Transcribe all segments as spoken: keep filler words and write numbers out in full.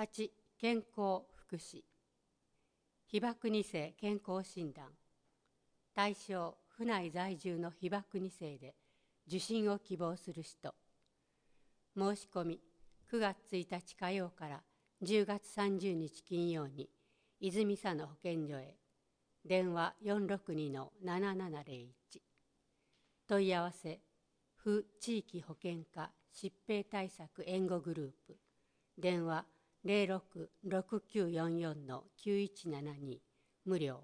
はち、健康福祉。被爆に世健康診断。対象、府内在住の被爆に世で受診を希望する人。申し込み、くがつついたち火曜からじゅうがつさんじゅうにち金曜に、泉佐野保健所へ。電話 よんろくにのななななゼロいち。問い合わせ、府地域保健課疾病対策援護グループ。電話 ゼロろく ろくきゅうよんよんのきゅういちななに、無料。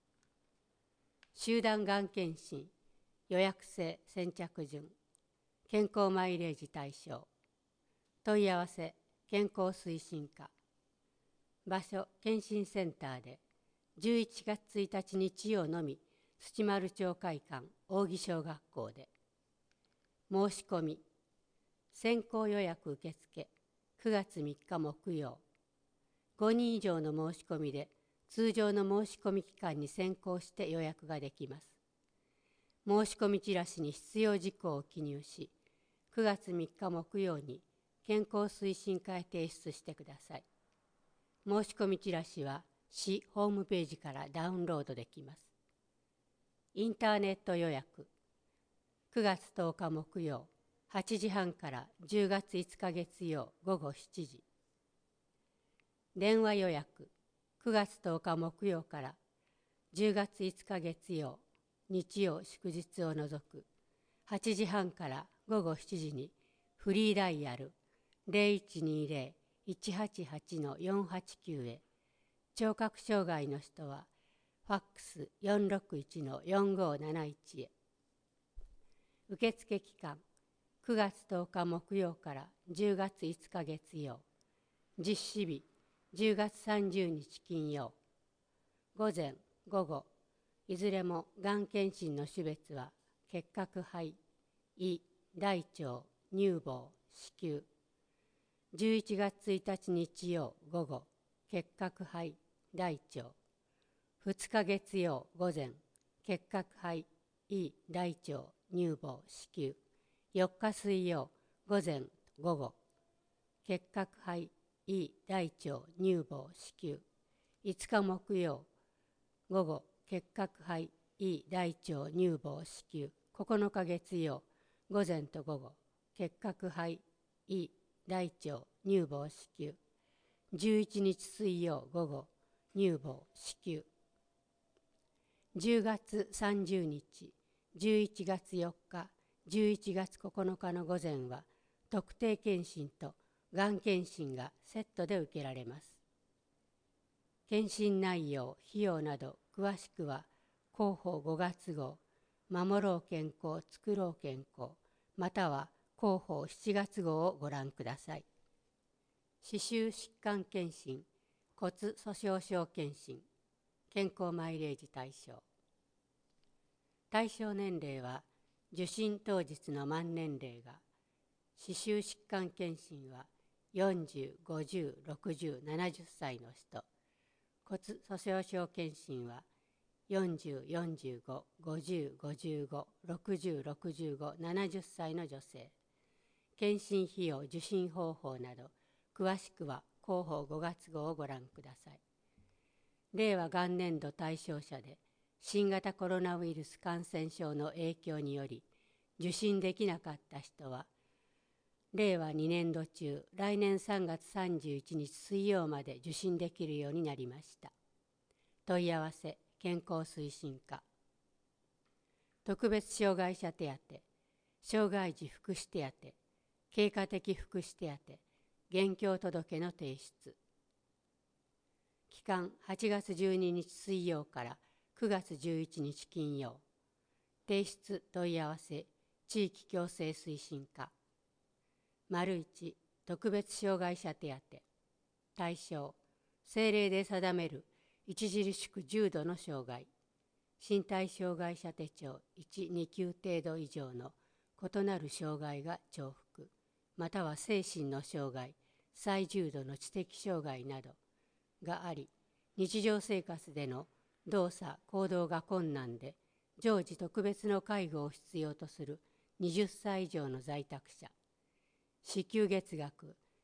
集団がん検診、予約制先着順。健康マイレージ対象。問い合わせ、健康推進課。場所、検診センターで、じゅういちがつついたち日曜のみ、土丸町会館扇小学校で。申し込み、先行予約受付、くがつみっか木曜。ごにん以上の申し込みで、通常の申し込み期間に先行して予約ができます。申し込みチラシに必要事項を記入し、くがつみっか木曜に健康推進課へ提出してください。申し込みチラシは市ホームページからダウンロードできます。インターネット予約、くがつとおか木曜、はちじはんからじゅうがついつか月曜午後しちじ。電話予約、くがつとおか木曜からじゅうがついつか月曜、日曜祝日を除くはちじはんから午後しちじにフリーダイヤル ゼロいちにゼロ いちはちはちのよんはちきゅう へ、聴覚障害の人はファックス よんろくいちのよんごなないちへ。受付期間、くがつとおか木曜からじゅうがついつか月曜、実施日じゅうがつさんじゅうにち金曜。午前、午後、いずれもがん検診の種別は結核肺、胃、大腸、乳房、子宮。じゅういちがつついたち日曜午後、結核肺、大腸。ふつか月曜午前、結核肺、胃、大腸、乳房、子宮。よっか水曜午前、午後、結核肺、胃、大腸、乳房、子宮。いつか木曜午後、結核肺、胃、大腸、乳房、子宮。ここのか月曜午前と午後、結核肺、胃、大腸、乳房、子宮。じゅういちにち水曜午後、乳房、子宮。じゅうがつさんじゅうにち、じゅういちがつよっか、じゅういちがつここのかの午前は、特定健診とがん検診がセットで受けられます。検診内容、費用など詳しくは広報ごがつ号、守ろう健康つくろう健康、または広報しちがつ号をご覧ください。歯周疾患検診、骨粗しょう症検診、健康マイレージ対象。対象年齢は受診当日の満年齢が、歯周疾患検診はよんじゅう、ごじゅう、ろくじゅう、ななじゅっさいの人、骨粗しょう症検診はよんじゅう、よんじゅうご、ごじゅう、ごじゅうご、ろくじゅう、ろくじゅうご、ななじゅっさいの女性。検診費用、受診方法など詳しくは広報ごがつ号をご覧ください。令和元年度対象者で新型コロナウイルス感染症の影響により受診できなかった人は、令和にねんど中、来年さんがつさんじゅういちにち水曜まで受診できるようになりました。問い合わせ、健康推進課。特別障害者手当、障害児福祉手当、経過的福祉手当、現況届の提出。期間はちがつじゅうににち水曜からくがつじゅういちにち金曜。提出問い合わせ、地域共生推進課。丸いち、特別障害者手当。対象、政令で定める著しく重度の障害、身体障害者手帳いち、に級程度以上の異なる障害が重複、または精神の障害、最重度の知的障害などがあり、日常生活での動作・行動が困難で、常時特別の介護を必要とするはたち以上の在宅者、支給月額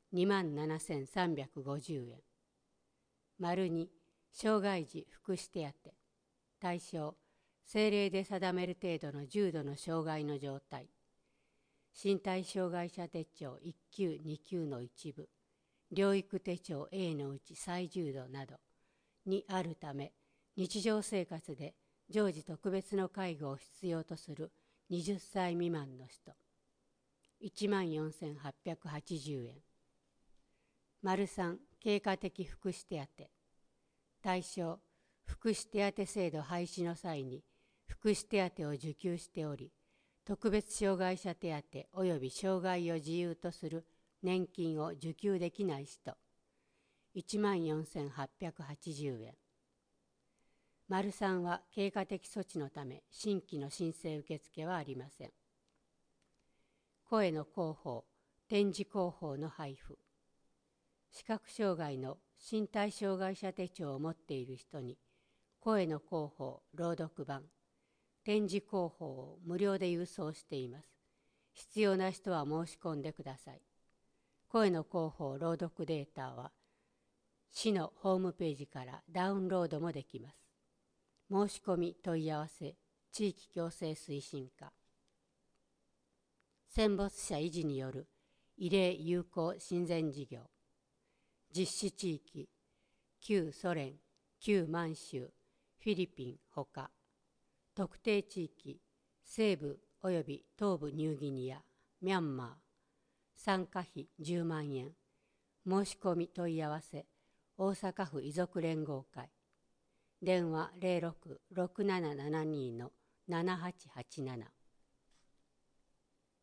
にまんななせんさんびゃくごじゅうえん。丸に、障害児福祉手当。対象、政令で定める程度の重度の障害の状態。身体障害者手帳いっ級に級の一部、療育手帳 A のうち最重度などにあるため、日常生活で常時特別の介護を必要とするはたち未満の人、いちまんよんせんはっぴゃくはちじゅうえん。丸さん、経過的福祉手当。対象、福祉手当制度廃止の際に福祉手当を受給しており、特別障害者手当及び障害を自由とする年金を受給できない人、いちまんよんせんはっぴゃくはちじゅうえん。丸さんは経過的措置のため新規の申請受付はありません。声の広報、展示広報の配布。視覚障害の身体障害者手帳を持っている人に声の広報、朗読版、展示広報を無料で郵送しています。必要な人は申し込んでください。声の広報、朗読データは市のホームページからダウンロードもできます。申し込み問い合わせ、地域共生推進課。戦没者維持による慰霊友好親善事業。実施地域、旧ソ連、旧満州、フィリピンほか。特定地域、西部及び東部ニューギニア、ミャンマー。参加費じゅうまんえん。申し込み問い合わせ、大阪府遺族連合会。電話 ゼロろく ろくななななに のななはちはちなな。